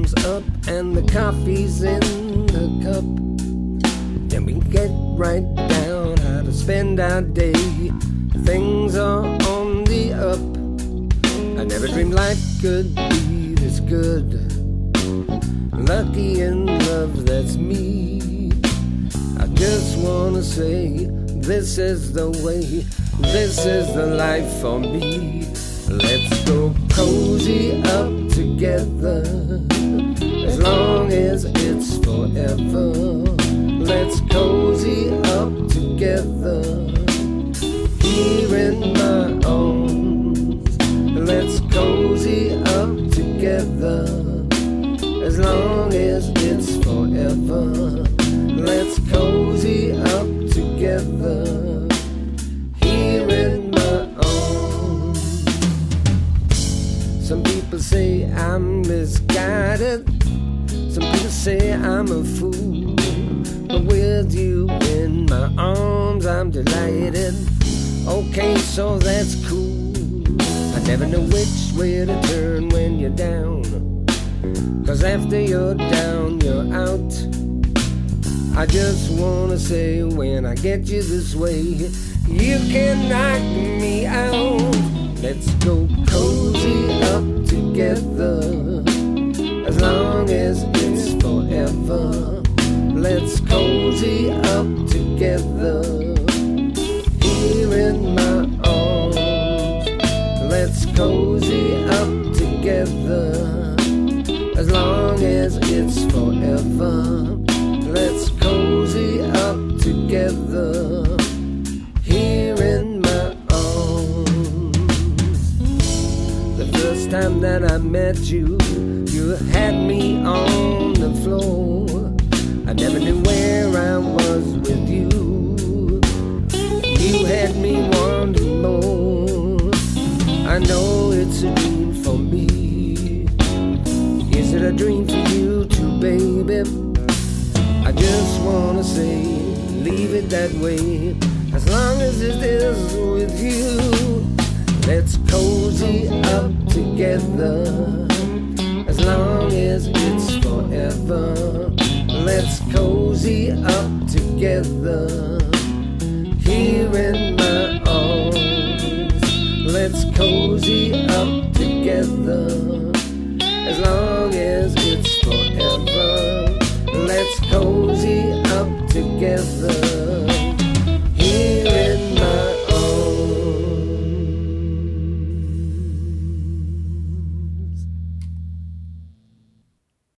thumbs up and the coffee's in the cup. Then we get right down how to spend our day. Things are on the up. I never dreamed life could be this good. Lucky in love, that's me. I just wanna say, this is the way, this is the life for me. Let's go cozy up together, as long as it's forever. Let's cozy up together, here in my arms. Let's cozy up together, as long as it's forever. Let's cozy up together, here in my arms. Some people say I'm misguided, some people say I'm a fool, but with you in my arms I'm delighted. Okay, so that's cool. I never know which way to turn when you're down, 'cause after you're down, you're out. I just wanna say, when I get you this way, you can knock me out. Let's go cozy up together, as long as it's forever. Let's cozy up together, here in my arms. Let's cozy up together, as long as it's forever. Let's cozy up together, here in my arms. The first time that I met you, you had me on the floor. I never knew where I was with you. You had me wanting more. I know it's a dream for me. Is it a dream for you too, baby? I just wanna say, leave it that way, as long as it is with you. Let's cozy up together, as long as it's forever. Let's cozy up together, here in my arms. Let's cozy up together, as long as it's forever. Let's cozy up together,